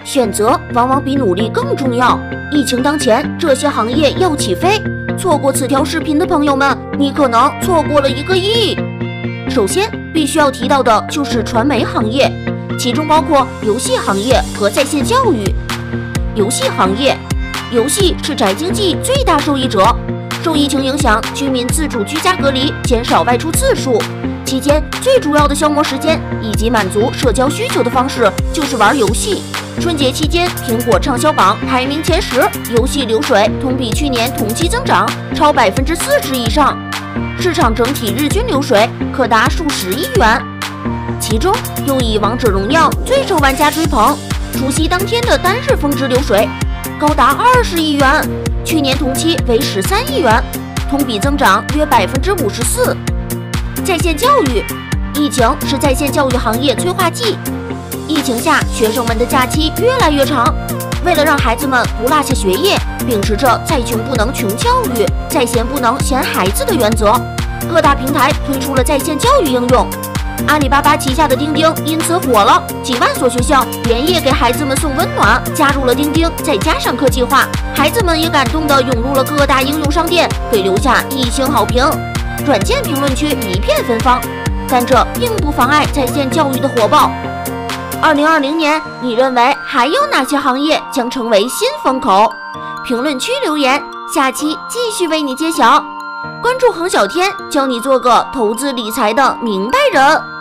选择往往比努力更重要。疫情当前，这些行业要起飞，错过此条视频的朋友们，你可能错过了1个亿。首先必须要提到的就是传媒行业，其中包括游戏行业和在线教育。游戏行业，游戏是宅经济最大受益者。受疫情影响，居民自主居家隔离，减少外出次数。期间最主要的消磨时间以及满足社交需求的方式就是玩游戏。春节期间，苹果畅销榜排名前10，游戏流水同比去年同期增长超40%以上，市场整体日均流水可达数十亿元。其中又以王者荣耀最受玩家追捧，除夕当天的单日峰值流水高达20亿元，去年同期为13亿元，同比增长约54%。在线教育，疫情是在线教育行业催化剂。疫情下，学生们的假期越来越长，为了让孩子们不落下学业，秉持着在穷不能穷教育，在闲不能闲孩子的原则，各大平台推出了在线教育应用。阿里巴巴旗下的钉钉因此火了，几万所学校连夜给孩子们送温暖，加入了钉钉在家上课计划，孩子们也感动地涌入了各大应用商店，给留下1星好评。软件评论区一片芬芳，但这并不妨碍在线教育的火爆。2020年，你认为还有哪些行业将成为新风口？评论区留言，下期继续为你揭晓。关注恒小天，教你做个投资理财的明白人。